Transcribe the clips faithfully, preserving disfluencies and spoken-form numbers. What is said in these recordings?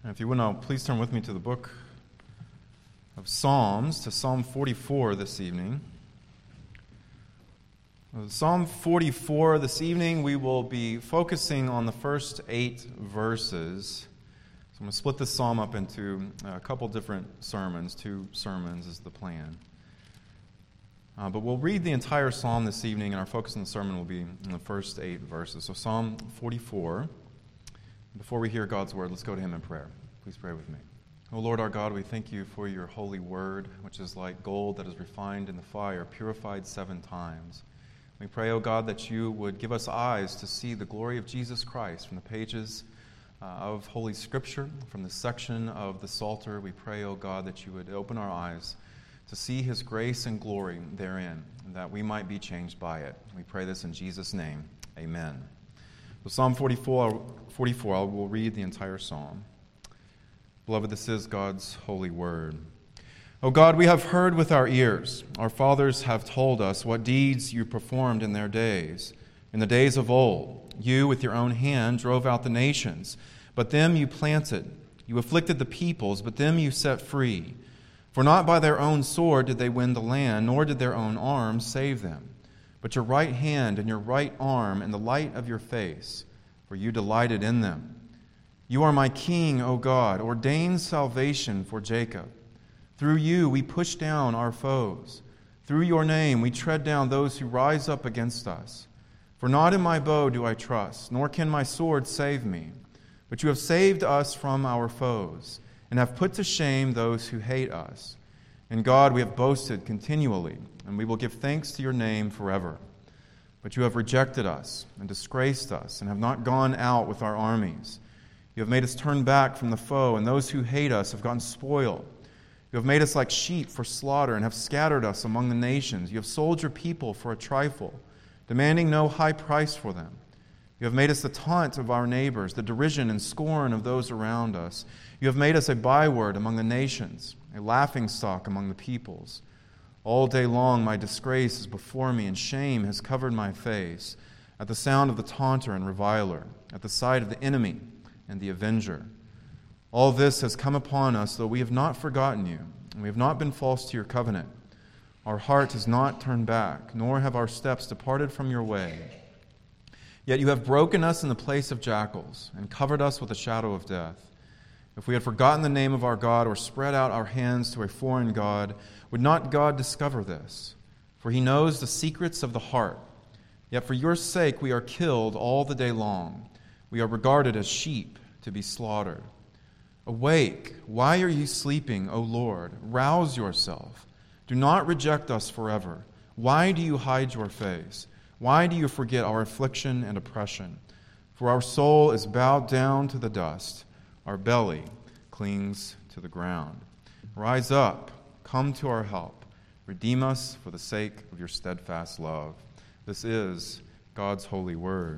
And if you would now, please turn with me to the book of Psalms, to Psalm forty-four this evening. Psalm forty-four this evening, we will be focusing on the first eight verses. So I'm going to split this psalm up into a couple different sermons. Two sermons is the plan. Uh, but we'll read the entire psalm this evening, and our focus on the sermon will be in the first eight verses. So Psalm forty-four. Before we hear God's word, let's go to him in prayer. Please pray with me. O Lord our God, we thank you for your holy word, which is like gold that is refined in the fire, purified seven times. We pray, O God, that you would give us eyes to see the glory of Jesus Christ from the pages uh, of Holy Scripture, from the section of the Psalter. We pray, O God, that you would open our eyes to see his grace and glory therein, and that we might be changed by it. We pray this in Jesus' name. Amen. So Psalm forty-four, forty-four, I will read the entire psalm. Beloved, this is God's holy word. O God, we have heard with our ears. Our fathers have told us what deeds you performed in their days. In the days of old, you with your own hand drove out the nations, but them you planted. You afflicted the peoples, but them you set free. For not by their own sword did they win the land, nor did their own arm save them. But your right hand and your right arm and the light of your face, for you delighted in them. You are my king, O God. Ordain salvation for Jacob. Through you we push down our foes. Through your name we tread down those who rise up against us. For not in my bow do I trust, nor can my sword save me. But you have saved us from our foes, and have put to shame those who hate us. In God we have boasted continually, and we will give thanks to your name forever. But you have rejected us and disgraced us, and have not gone out with our armies. You have made us turn back from the foe, and those who hate us have gotten spoil. You have made us like sheep for slaughter, and have scattered us among the nations. You have sold your people for a trifle, demanding no high price for them. You have made us the taunt of our neighbors, the derision and scorn of those around us. You have made us a byword among the nations, a laughingstock among the peoples. All day long my disgrace is before me, and shame has covered my face, at the sound of the taunter and reviler, at the sight of the enemy and the avenger. All this has come upon us, though we have not forgotten you, and we have not been false to your covenant. Our heart has not turned back, nor have our steps departed from your way. Yet you have broken us in the place of jackals, and covered us with the shadow of death. If we had forgotten the name of our God, or spread out our hands to a foreign god, would not God discover this? For he knows the secrets of the heart. Yet for your sake we are killed all the day long. We are regarded as sheep to be slaughtered. Awake, why are you sleeping, O Lord? Rouse yourself. Do not reject us forever. Why do you hide your face? Why do you forget our affliction and oppression? For our soul is bowed down to the dust. Our belly clings to the ground. Rise up, come to our help. Redeem us for the sake of your steadfast love. This is God's holy word.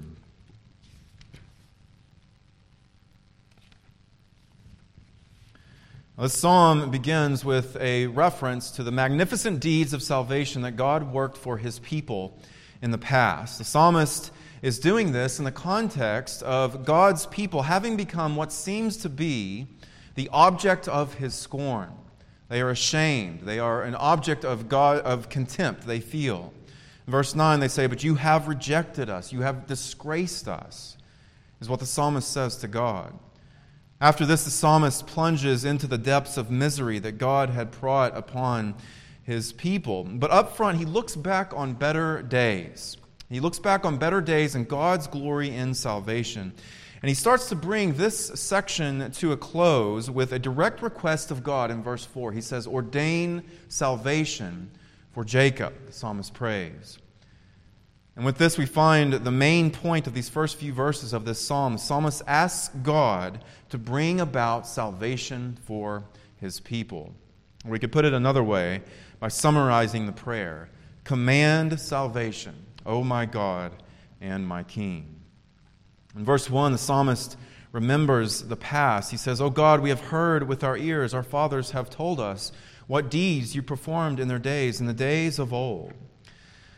This psalm begins with a reference to the magnificent deeds of salvation that God worked for his people in the past. The psalmist is doing this in the context of God's people having become what seems to be the object of his scorn. They are ashamed. They are an object of God of contempt they feel. In verse nine they say, "But you have rejected us. You have disgraced us," is what the psalmist says to God. After this, the psalmist plunges into the depths of misery that God had brought upon his people. But up front, he looks back on better days. He looks back on better days and God's glory in salvation. And he starts to bring this section to a close with a direct request of God in verse four. He says, "Ordain salvation for Jacob," the psalmist prays. And with this, we find the main point of these first few verses of this psalm. The psalmist asks God to bring about salvation for his people. Or we could put it another way by summarizing the prayer: "Command salvation, O my God and my King." In verse one, the psalmist remembers the past. He says, "O God, we have heard with our ears, our fathers have told us what deeds you performed in their days, in the days of old."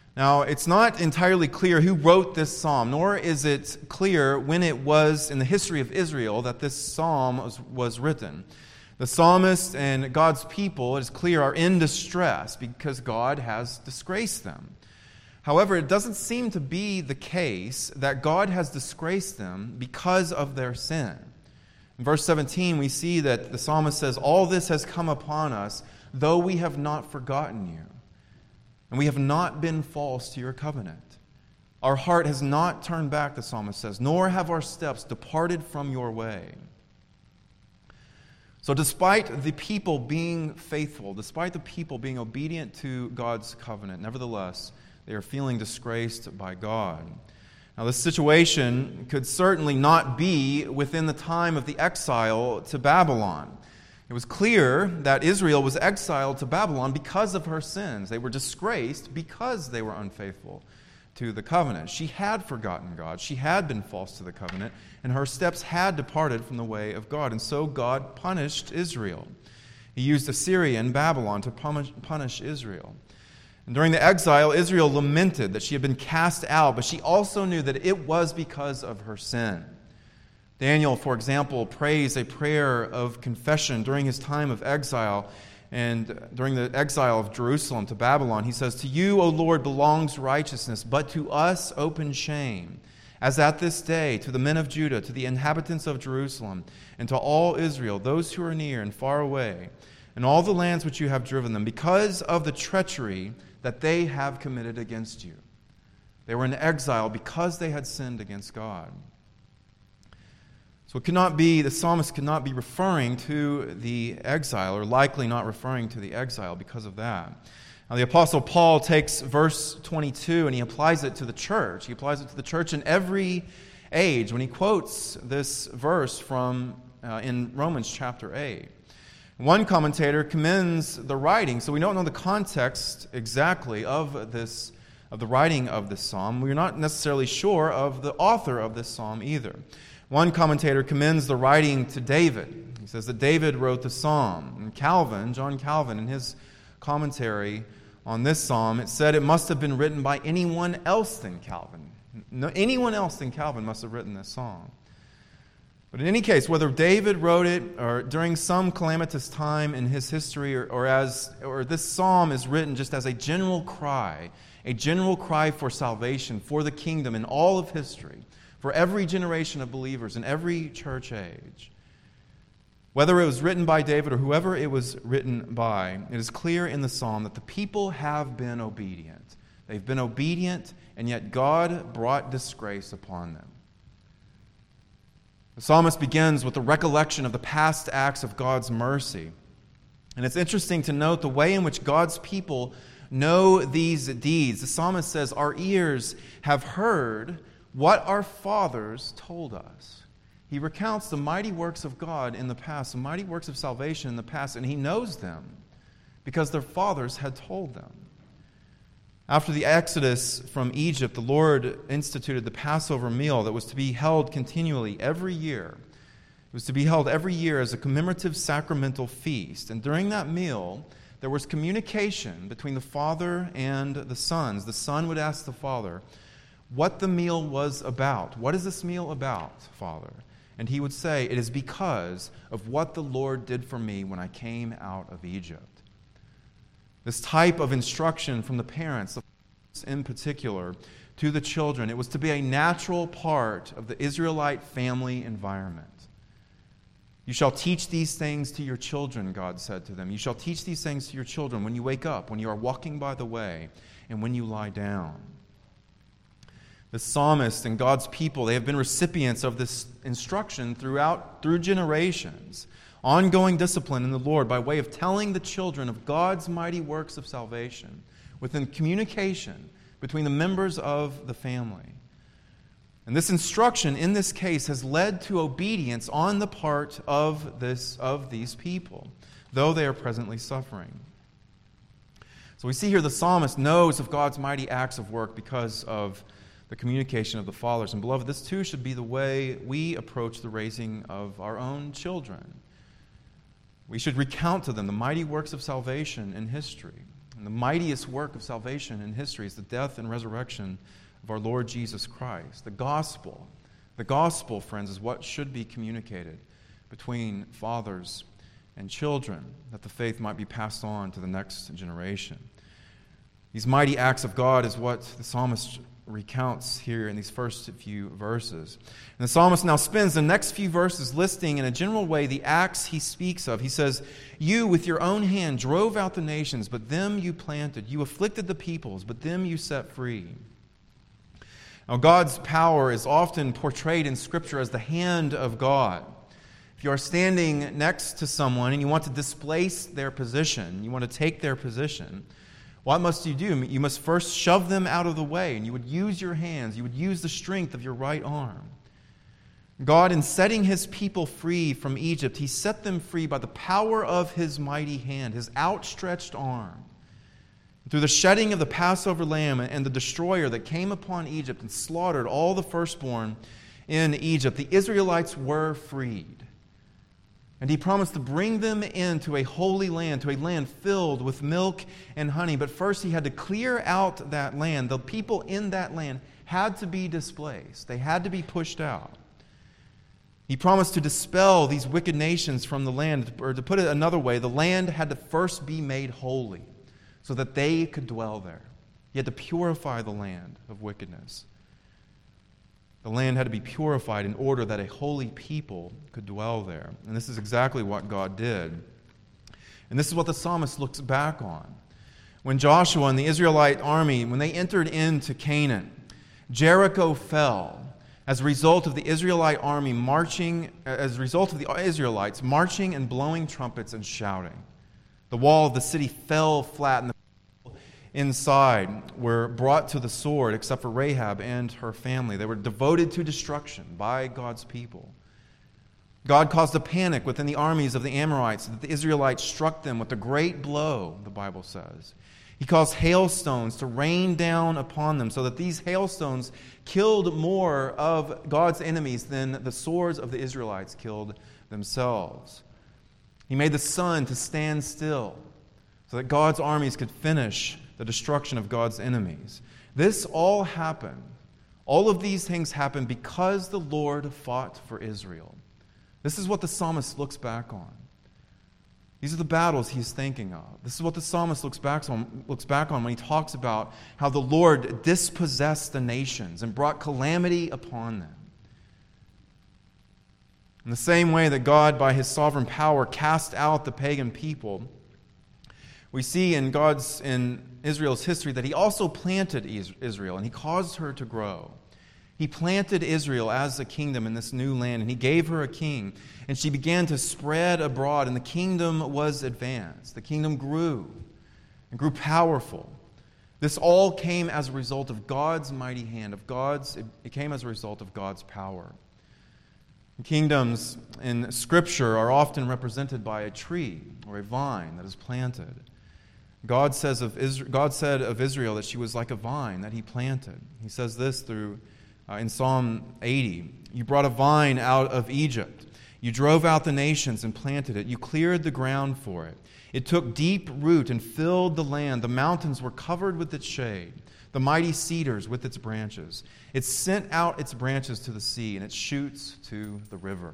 Now, it's not entirely clear who wrote this psalm, nor is it clear when it was in the history of Israel that this psalm was, was written. The psalmist and God's people, it is clear, are in distress because God has disgraced them. However, it doesn't seem to be the case that God has disgraced them because of their sin. In verse seventeen, we see that the psalmist says, "All this has come upon us, though we have not forgotten you, and we have not been false to your covenant. Our heart has not turned back," the psalmist says, "nor have our steps departed from your way." So despite the people being faithful, despite the people being obedient to God's covenant, nevertheless, they are feeling disgraced by God. Now, this situation could certainly not be within the time of the exile to Babylon. It was clear that Israel was exiled to Babylon because of her sins. They were disgraced because they were unfaithful to the covenant. She had forgotten God. She had been false to the covenant, and her steps had departed from the way of God. And so God punished Israel. He used Assyria and Babylon to punish, punish Israel. And during the exile, Israel lamented that she had been cast out, but she also knew that it was because of her sin. Daniel, for example, prays a prayer of confession during his time of exile. And during the exile of Jerusalem to Babylon, he says, "To you, O Lord, belongs righteousness, but to us open shame. As at this day, to the men of Judah, to the inhabitants of Jerusalem, and to all Israel, those who are near and far away, and all the lands which you have driven them, because of the treachery that they have committed against you." They were in exile because they had sinned against God. So it cannot be, the psalmist could not be referring to the exile, or likely not referring to the exile because of that. Now the Apostle Paul takes verse twenty-two and he applies it to the church. He applies it to the church in every age when he quotes this verse from uh, in Romans chapter eight. One commentator commends the writing, so we don't know the context exactly of this, of the writing of this psalm. We're not necessarily sure of the author of this psalm either. One commentator commends the writing to David. He says that David wrote the psalm. And Calvin, John Calvin, in his commentary on this psalm, it said it must have been written by anyone else than Calvin. No, anyone else than Calvin must have written this psalm. But in any case, whether David wrote it or during some calamitous time in his history, or, or as or this psalm is written just as a general cry, a general cry for salvation, for the kingdom in all of history, for every generation of believers in every church age. Whether it was written by David or whoever it was written by, it is clear in the psalm that the people have been obedient. They've been obedient, and yet God brought disgrace upon them. The psalmist begins with the recollection of the past acts of God's mercy. And it's interesting to note the way in which God's people know these deeds. The psalmist says, "Our ears have heard what our fathers told us." He recounts the mighty works of God in the past, the mighty works of salvation in the past, and he knows them because their fathers had told them. After the exodus from Egypt, the Lord instituted the Passover meal that was to be held continually every year. It was to be held every year as a commemorative sacramental feast. And during that meal, there was communication between the father and the sons. The son would ask the father what the meal was about. "What is this meal about, Father?" And he would say, "It is because of what the Lord did for me when I came out of Egypt." This type of instruction from the parents, in particular, to the children, it was to be a natural part of the Israelite family environment. "You shall teach these things to your children," God said to them. "You shall teach these things to your children when you wake up, when you are walking by the way, and when you lie down." The psalmist and God's people, they have been recipients of this instruction throughout, through generations. Ongoing discipline in the Lord by way of telling the children of God's mighty works of salvation within communication between the members of the family. And this instruction in this case has led to obedience on the part of this of these people, though they are presently suffering. So we see here the psalmist knows of God's mighty acts of work because of the communication of the fathers. And beloved, this too should be the way we approach the raising of our own children. We should recount to them the mighty works of salvation in history. And the mightiest work of salvation in history is the death and resurrection of our Lord Jesus Christ. The gospel, the gospel, friends, is what should be communicated between fathers and children, that the faith might be passed on to the next generation. These mighty acts of God is what the psalmist recounts here in these first few verses. And the psalmist now spends the next few verses listing in a general way the acts he speaks of. He says, "You with your own hand drove out the nations, but them you planted. You afflicted the peoples, but them you set free." Now, God's power is often portrayed in Scripture as the hand of God. If you are standing next to someone and you want to displace their position, you want to take their position, what must you do? You must first shove them out of the way, and you would use your hands. You would use the strength of your right arm. God, in setting His people free from Egypt, He set them free by the power of His mighty hand, His outstretched arm. Through the shedding of the Passover lamb and the destroyer that came upon Egypt and slaughtered all the firstborn in Egypt, the Israelites were freed. And He promised to bring them into a holy land, to a land filled with milk and honey. But first He had to clear out that land. The people in that land had to be displaced. They had to be pushed out. He promised to dispel these wicked nations from the land. Or to put it another way, the land had to first be made holy so that they could dwell there. He had to purify the land of wickedness. The land had to be purified in order that a holy people could dwell there. And this is exactly what God did. And this is what the psalmist looks back on. When Joshua and the Israelite army, when they entered into Canaan, Jericho fell as a result of the Israelite army marching, as a result of the Israelites marching and blowing trumpets and shouting. The wall of the city fell flat, and the inside were brought to the sword, except for Rahab and her family. They were devoted to destruction by God's people. God caused a panic within the armies of the Amorites that the Israelites struck them with a great blow, the Bible says. He caused hailstones to rain down upon them so that these hailstones killed more of God's enemies than the swords of the Israelites killed themselves. He made the sun to stand still so that God's armies could finish the destruction of God's enemies. This all happened. All of these things happened because the Lord fought for Israel. This is what the psalmist looks back on. These are the battles he's thinking of. This is what the psalmist looks back on, looks back on when he talks about how the Lord dispossessed the nations and brought calamity upon them. In the same way that God, by His sovereign power, cast out the pagan people, we see in God's in Israel's history that He also planted Israel and He caused her to grow. He planted Israel as a kingdom in this new land, and He gave her a king, and she began to spread abroad, and the kingdom was advanced. The kingdom grew and grew powerful. This all came as a result of God's mighty hand, of God's it came as a result of God's power. Kingdoms in Scripture are often represented by a tree or a vine that is planted. God says of Israel, God said of Israel that she was like a vine that He planted. He says this through uh, in Psalm eighty. You brought a vine out of Egypt. You drove out the nations and planted it. You cleared the ground for it. It took deep root and filled the land. The mountains were covered with its shade, the mighty cedars with its branches. It sent out its branches to the sea, and its shoots to the river.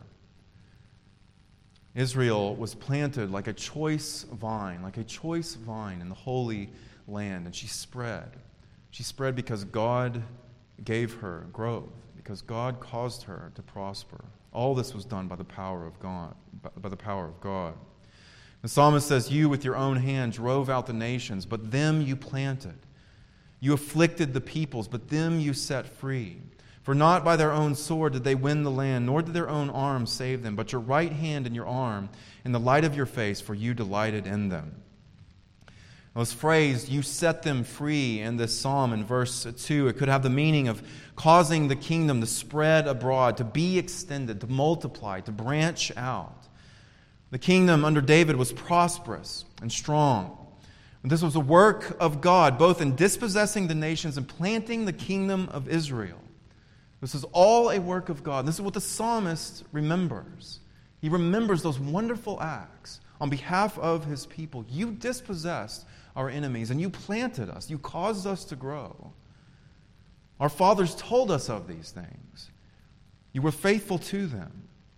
Israel was planted like a choice vine, like a choice vine in the Holy Land, and she spread. She spread because God gave her growth, because God caused her to prosper. All this was done by the power of God, by the power of God. The psalmist says, "You with your own hand drove out the nations, but them you planted. You afflicted the peoples, but them you set free. For not by their own sword did they win the land, nor did their own arm save them, but your right hand and your arm in the light of your face, for you delighted in them." Now, this phrase, "you set them free," in this psalm in verse two, it could have the meaning of causing the kingdom to spread abroad, to be extended, to multiply, to branch out. The kingdom under David was prosperous and strong. And this was a work of God, both in dispossessing the nations and planting the kingdom of Israel. This is all a work of God. This is what the psalmist remembers. He He remembers those wonderful acts on behalf of his people. You dispossessed our enemies, and you planted us. You caused us to grow. Our fathers told us of these things. You were faithful to them.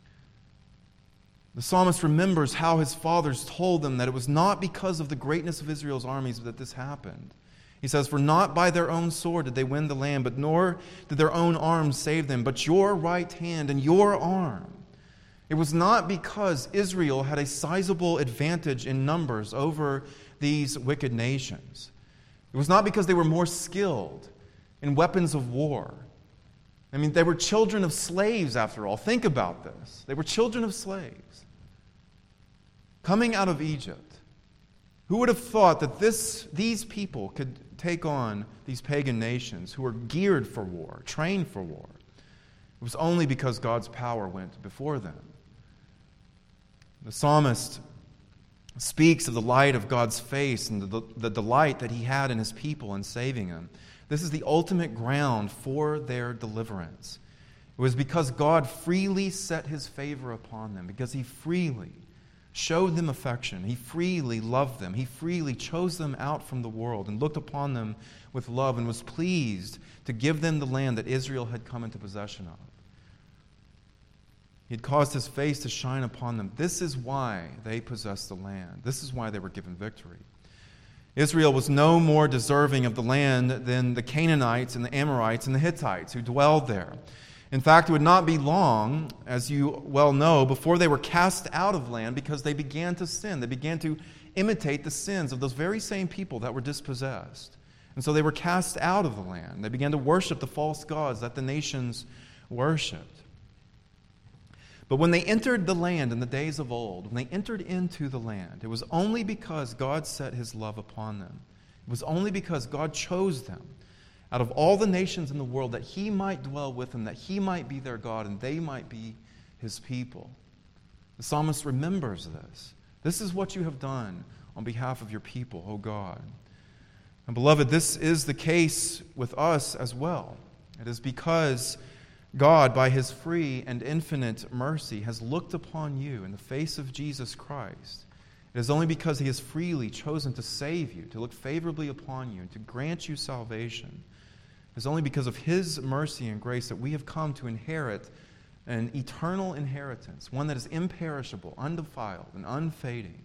The psalmist remembers how his fathers told them that it was not because of the greatness of Israel's armies that this happened. He says, "For not by their own sword did they win the land, but nor did their own arms save them, but your right hand and your arm." It was not because Israel had a sizable advantage in numbers over these wicked nations. It was not because they were more skilled in weapons of war. I mean, they were children of slaves, after all. Think about this. They were children of slaves coming out of Egypt. Who would have thought that this, these people could take on these pagan nations who were geared for war, trained for war? It was only because God's power went before them. The psalmist speaks of the light of God's face and the, the delight that he had in his people in saving them. This is the ultimate ground for their deliverance. It was because God freely set his favor upon them, because he freely showed them affection. He freely loved them. He freely chose them out from the world and looked upon them with love and was pleased to give them the land that Israel had come into possession of. He had caused his face to shine upon them. This is why they possessed the land. This is why they were given victory. Israel was no more deserving of the land than the Canaanites and the Amorites and the Hittites who dwelled there. In fact, it would not be long, as you well know, before they were cast out of land because they began to sin. They began to imitate the sins of those very same people that were dispossessed. And so they were cast out of the land. They began to worship the false gods that the nations worshipped. But when they entered the land in the days of old, when they entered into the land, it was only because God set his love upon them. It was only because God chose them out of all the nations in the world that he might dwell with them, that he might be their God, and they might be his people. The psalmist remembers this. This is what you have done on behalf of your people, O God. And beloved, this is the case with us as well. It is because God, by his free and infinite mercy, has looked upon you in the face of Jesus Christ. It is only because he has freely chosen to save you, to look favorably upon you, and to grant you salvation. It is only because of his mercy and grace that we have come to inherit an eternal inheritance, one that is imperishable, undefiled, and unfading.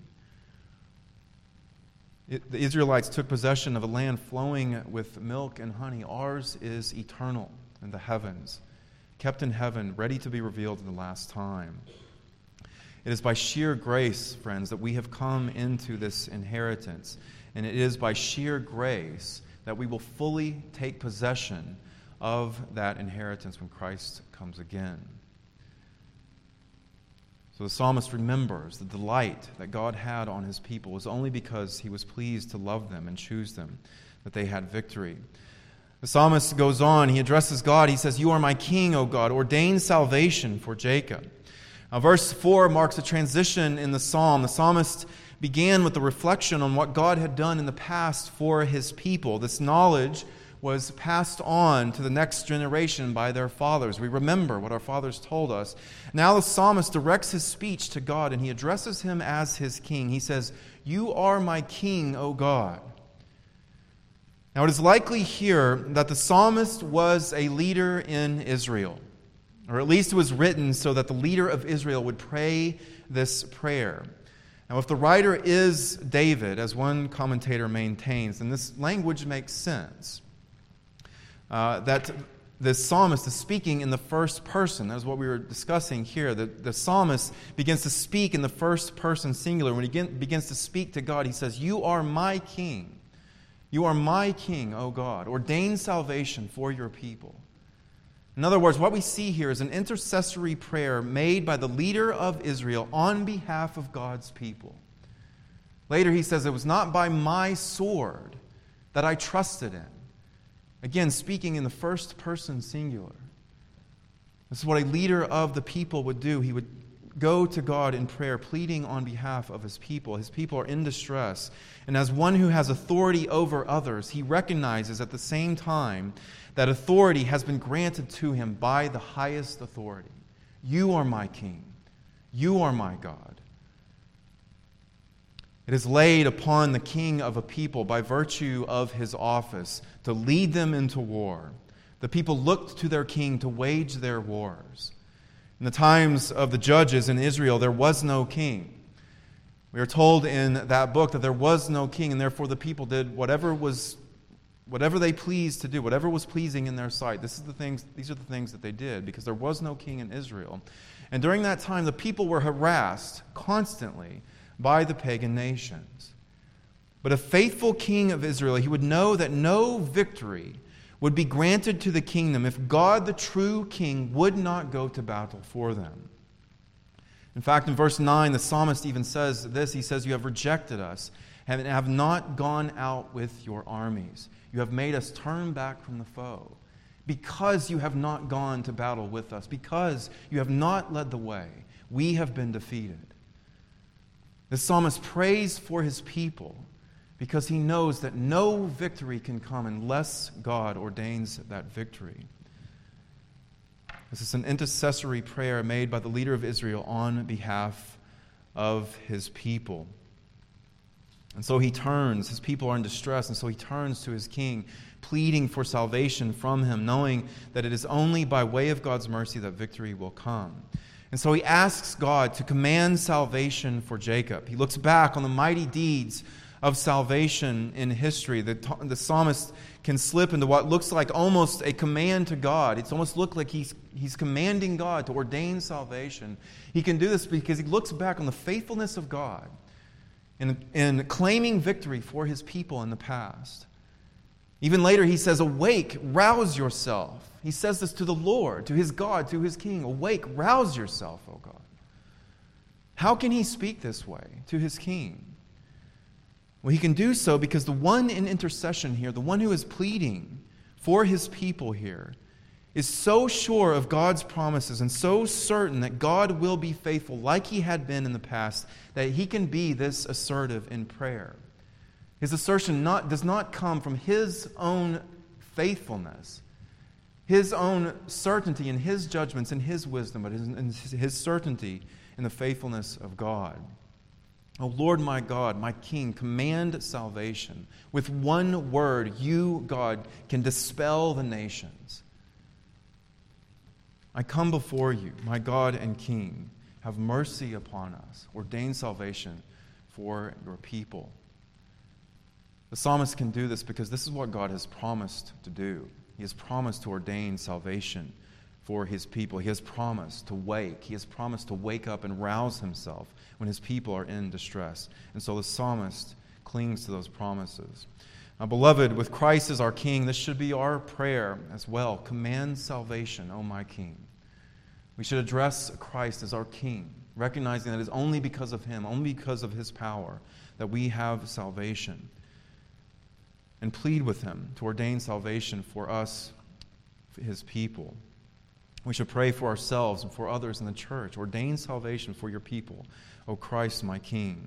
It, the Israelites took possession of a land flowing with milk and honey. Ours is eternal in the heavens, kept in heaven, ready to be revealed in the last time. It is by sheer grace, friends, that we have come into this inheritance. And it is by sheer grace that we will fully take possession of that inheritance when Christ comes again. So the psalmist remembers the delight that God had on his people was only because he was pleased to love them and choose them, that they had victory. The psalmist goes on, he addresses God, he says, "You are my king, O God, ordain salvation for Jacob." Now, verse four marks a transition in the psalm. The psalmist began with the reflection on what God had done in the past for his people. This knowledge was passed on to the next generation by their fathers. We remember what our fathers told us. Now the psalmist directs his speech to God, and he addresses him as his king. He says, "You are my king, O God." Now it is likely here that the psalmist was a leader in Israel, or at least it was written so that the leader of Israel would pray this prayer. Now, if the writer is David, as one commentator maintains, then this language makes sense. Uh, that the psalmist is speaking in the first person. That is what we were discussing here. The, the psalmist begins to speak in the first person singular. When he begin, begins to speak to God, he says, "You are my king. You are my king, O God. Ordain salvation for your people." In other words, what we see here is an intercessory prayer made by the leader of Israel on behalf of God's people. Later he says, "It was not by my sword that I trusted in." Again, speaking in the first person singular. This is what a leader of the people would do. He would go to God in prayer, pleading on behalf of his people. His people are in distress. And as one who has authority over others, he recognizes at the same time that authority has been granted to him by the highest authority. "You are my king. You are my God. It is laid upon the king of a people by virtue of his office to lead them into war. The people looked to their king to wage their wars. In the times of the judges in Israel, there was no king. We are told in that book that there was no king, and therefore the people did whatever was, whatever they pleased to do, whatever was pleasing in their sight. This is the things; these are the things that they did because there was no king in Israel. And during that time, the people were harassed constantly by the pagan nations. But a faithful king of Israel, he would know that no victory would be granted to the kingdom if God, the true king, would not go to battle for them. In fact, in verse nine, the psalmist even says this. He says, "You have rejected us and have not gone out with your armies. You have made us turn back from the foe. Because you have not gone to battle with us, because you have not led the way, we have been defeated." The psalmist prays for his people because he knows that no victory can come unless God ordains that victory. This is an intercessory prayer made by the leader of Israel on behalf of his people. And so he turns, his people are in distress, and so he turns to his king, pleading for salvation from him, knowing that it is only by way of God's mercy that victory will come. And so he asks God to command salvation for Jacob. He looks back on the mighty deeds of salvation in history. The, the psalmist can slip into what looks like almost a command to God. It's almost looked like he's, he's commanding God to ordain salvation. He can do this because he looks back on the faithfulness of God in, in claiming victory for his people in the past. Even later he says, "Awake, rouse yourself." He says this to the Lord, to his God, to his king. "Awake, rouse yourself, O God." How can he speak this way to his king? Well, he can do so because the one in intercession here, the one who is pleading for his people here, is so sure of God's promises and so certain that God will be faithful like he had been in the past, that he can be this assertive in prayer. His assertion not, does not come from his own faithfulness, his own certainty in his judgments and his wisdom, but his, his certainty in the faithfulness of God. "O Lord my God, my King, command salvation. With one word, you, God, can dispel the nations. I come before you, my God and King. Have mercy upon us. Ordain salvation for your people." The psalmist can do this because this is what God has promised to do. He has promised to ordain salvation for his people. He has promised to wake. He has promised to wake up and rouse himself when his people are in distress. And so the psalmist clings to those promises. Now, beloved, with Christ as our King, this should be our prayer as well. Command salvation, O my King. We should address Christ as our King, recognizing that it is only because of him, only because of his power, that we have salvation. And plead with him to ordain salvation for us, for his people. We should pray for ourselves and for others in the church. Ordain salvation for your people, O Christ, my King.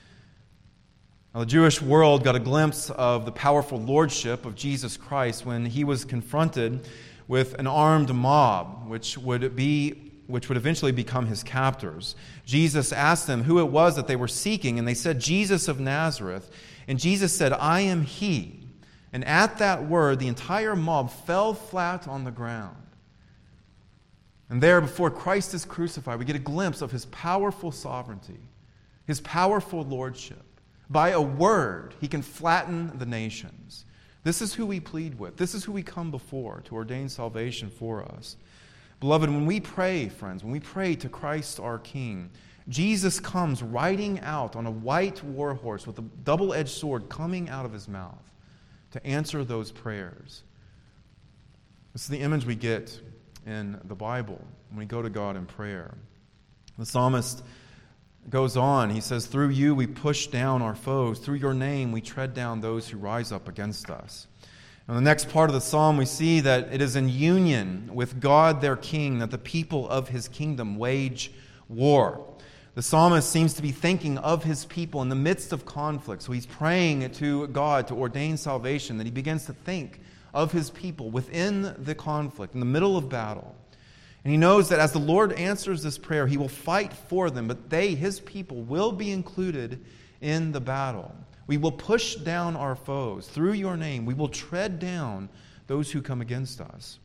Now, the Jewish world got a glimpse of the powerful lordship of Jesus Christ when he was confronted with an armed mob, which would be, which would eventually become his captors. Jesus asked them who it was that they were seeking, and they said, "Jesus of Nazareth." And Jesus said, "I am he." And at that word, the entire mob fell flat on the ground. And there, before Christ is crucified, we get a glimpse of his powerful sovereignty, his powerful lordship. By a word, he can flatten the nations. This is who we plead with. This is who we come before to ordain salvation for us. Beloved, when we pray, friends, when we pray to Christ our King, Jesus comes riding out on a white war horse with a double-edged sword coming out of his mouth to answer those prayers. This is the image we get in the Bible when we go to God in prayer. The psalmist goes on. He says, "Through you we push down our foes. Through your name we tread down those who rise up against us." In the next part of the psalm, we see that it is in union with God, their King, that the people of his kingdom wage war. The psalmist seems to be thinking of his people in the midst of conflict. So he's praying to God to ordain salvation, that he begins to think of his people within the conflict, in the middle of battle. And he knows that as the Lord answers this prayer, he will fight for them, but they, his people, will be included in the battle. We will push down our foes through your name. We will tread down those who come against us.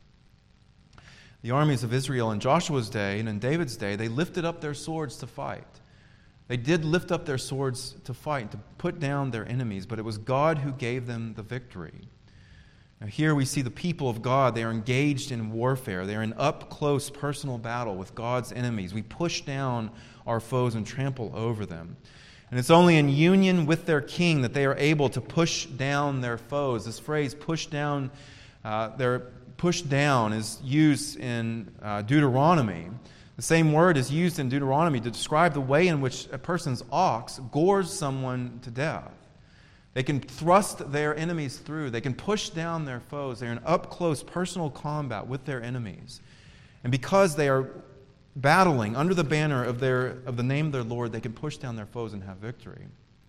The armies of Israel in Joshua's day and in David's day, they lifted up their swords to fight. They did lift up their swords to fight, to put down their enemies, but it was God who gave them the victory. Now here we see the people of God. They are engaged in warfare. They are in up-close personal battle with God's enemies. We push down our foes and trample over them. And it's only in union with their king that they are able to push down their foes. This phrase, push down, uh, their push down, is used in uh, Deuteronomy. The same word is used in Deuteronomy to describe the way in which a person's ox gores someone to death. They can thrust their enemies through. They can push down their foes. They're in up-close personal combat with their enemies. And because they are battling under the banner of their of the name of their Lord, they can push down their foes and have victory.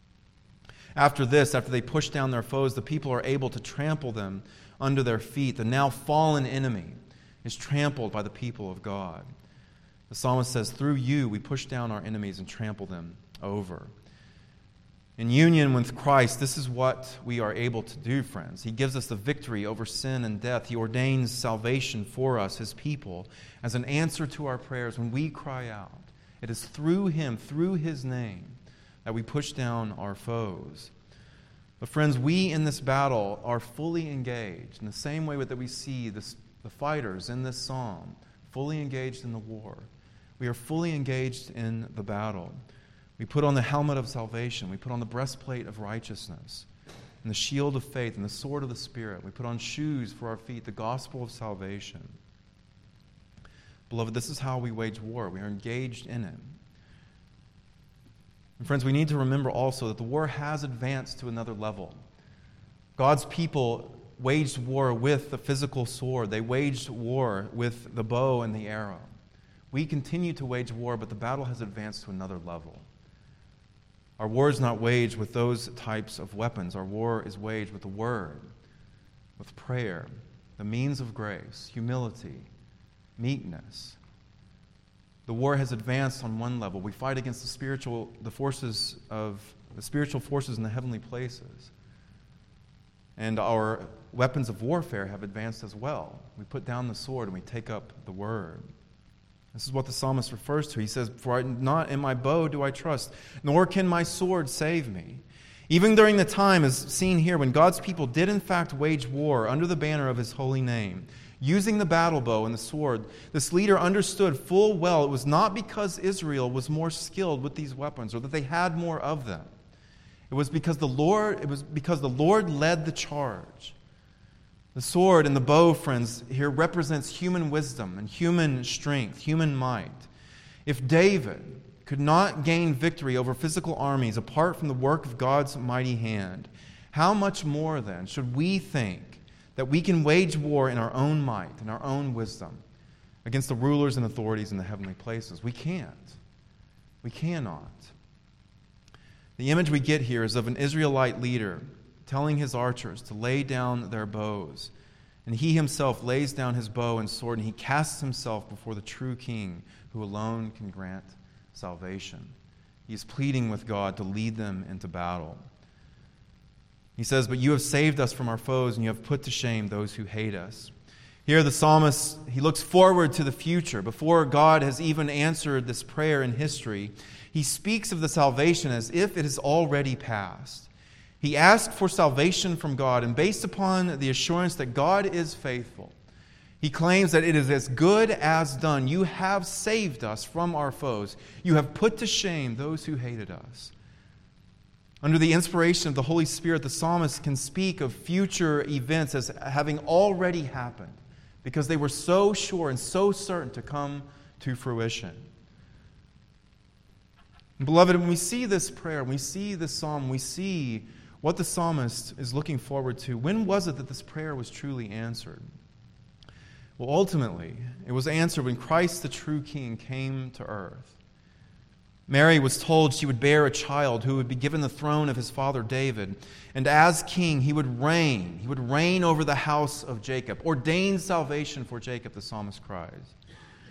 After this, after they push down their foes, the people are able to trample them under their feet. The now fallen enemy is trampled by the people of God. The psalmist says, through you we push down our enemies and trample them over. In union with Christ, this is what we are able to do, friends. He gives us the victory over sin and death. He ordains salvation for us, his people, as an answer to our prayers when we cry out. It is through him, through his name, that we push down our foes. But friends, we in this battle are fully engaged in the same way that we see this, the fighters in this psalm, fully engaged in the war. We are fully engaged in the battle. We put on the helmet of salvation. We put on the breastplate of righteousness and the shield of faith and the sword of the Spirit. We put on shoes for our feet, the gospel of salvation. Beloved, this is how we wage war. We are engaged in it. And friends, we need to remember also that the war has advanced to another level. God's people waged war with the physical sword. They waged war with the bow and the arrow. We continue to wage war, but the battle has advanced to another level. Our war is not waged with those types of weapons. Our war is waged with the Word, with prayer, the means of grace, humility, meekness. The war has advanced on one level. We fight against the spiritual, the forces of the spiritual forces in the heavenly places. And our weapons of warfare have advanced as well. We put down the sword and we take up the Word. This is what the psalmist refers to. He says, for I, not in my bow do I trust, nor can my sword save me. Even during the time, as seen here, when God's people did in fact wage war under the banner of his holy name, using the battle bow and the sword, this leader understood full well it was not because Israel was more skilled with these weapons or that they had more of them. It was because the Lord, it was because the Lord led the charge. The sword and the bow, friends, here represents human wisdom and human strength, human might. If David could not gain victory over physical armies apart from the work of God's mighty hand, how much more then should we think that we can wage war in our own might and our own wisdom against the rulers and authorities in the heavenly places? We can't. We cannot. The image we get here is of an Israelite leader telling his archers to lay down their bows. And he himself lays down his bow and sword, and he casts himself before the true king who alone can grant salvation. He is pleading with God to lead them into battle. He says, but you have saved us from our foes, and you have put to shame those who hate us. Here the psalmist, he looks forward to the future. Before God has even answered this prayer in history, he speaks of the salvation as if it has already passed. He asked for salvation from God, and based upon the assurance that God is faithful, he claims that it is as good as done. You have saved us from our foes. You have put to shame those who hated us. Under the inspiration of the Holy Spirit, the psalmist can speak of future events as having already happened because they were so sure and so certain to come to fruition. And beloved, when we see this prayer, when we see this psalm, we see what the psalmist is looking forward to. When was it that this prayer was truly answered? Well, ultimately, it was answered when Christ, the true King, came to earth. Mary was told she would bear a child who would be given the throne of his father David. And as king, he would reign. He would reign over the house of Jacob. Ordain salvation for Jacob, the psalmist cries.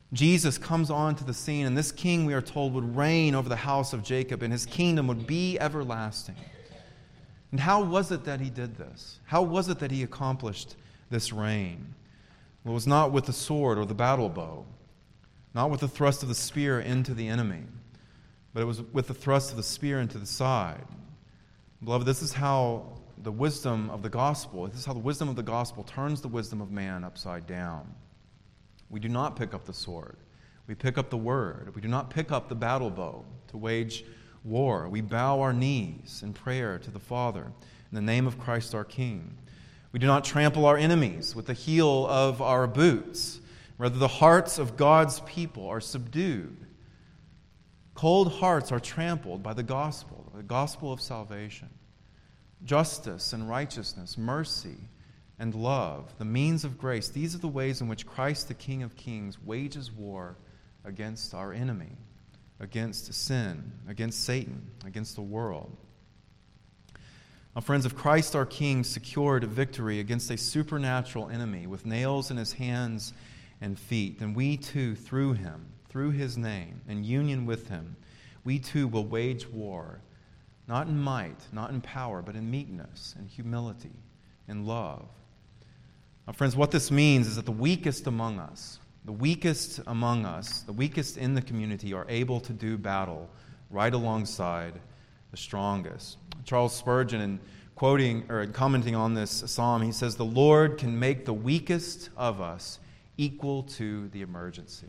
Jesus comes onto the scene, and this king, we are told, would reign over the house of Jacob, and his kingdom would be everlasting. And how was it that he did this? How was it that he accomplished this reign? Well, it was not with the sword or the battle bow, not with the thrust of the spear into the enemy, but it was with the thrust of the spear into the side. Beloved, this is how the wisdom of the gospel, this is how the wisdom of the gospel turns the wisdom of man upside down. We do not pick up the sword. We pick up the word. We do not pick up the battle bow to wage war. We bow our knees in prayer to the Father in the name of Christ our King. We do not trample our enemies with the heel of our boots. Rather, the hearts of God's people are subdued. Cold hearts are trampled by the gospel, the gospel of salvation. Justice and righteousness, mercy and love, the means of grace. These are the ways in which Christ, the King of Kings, wages war against our enemy, against sin, against Satan, against the world. Now, friends, if Christ, our King, secured victory against a supernatural enemy with nails in his hands and feet, then we too, through him, through his name, in union with him, we too will wage war, not in might, not in power, but in meekness and humility, in love. Now, friends, what this means is that the weakest among us, the weakest among us, the weakest in the community are able to do battle right alongside the strongest. Charles Spurgeon, in quoting or commenting on this psalm, he says, "The Lord can make the weakest of us equal to the emergency."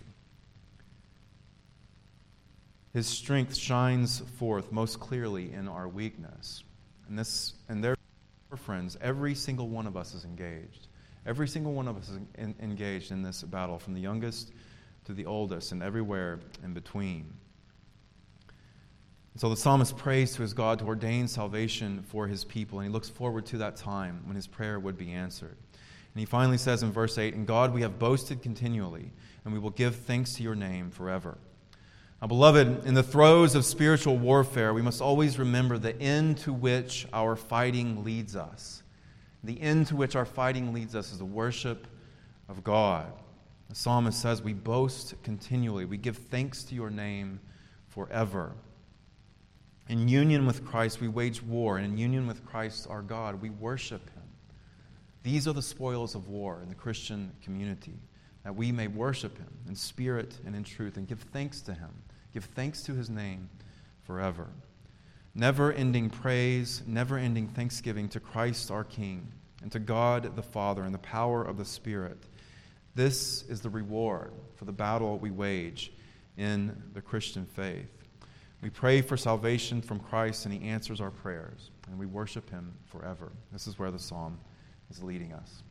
His strength shines forth most clearly in our weakness. And this, and therefore, friends, every single one of us is engaged. Every single one of us is in, engaged in this battle, from the youngest to the oldest, and everywhere in between. And so the psalmist prays to his God to ordain salvation for his people, and he looks forward to that time when his prayer would be answered. And he finally says in verse eight, "In God we have boasted continually, and we will give thanks to your name forever." Now, beloved, in the throes of spiritual warfare, we must always remember the end to which our fighting leads us. The end to which our fighting leads us is the worship of God. The psalmist says, we boast continually. We give thanks to your name forever. In union with Christ, we wage war. And in union with Christ, our God, we worship him. These are the spoils of war in the Christian community, that we may worship him in spirit and in truth and give thanks to him, give thanks to his name forever. Never-ending praise, never-ending thanksgiving to Christ our King and to God the Father and the power of the Spirit. This is the reward for the battle we wage in the Christian faith. We pray for salvation from Christ, and he answers our prayers, and we worship him forever. This is where the psalm is leading us.